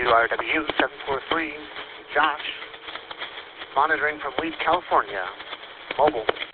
WRW 743, Josh, monitoring from Weed, California, mobile.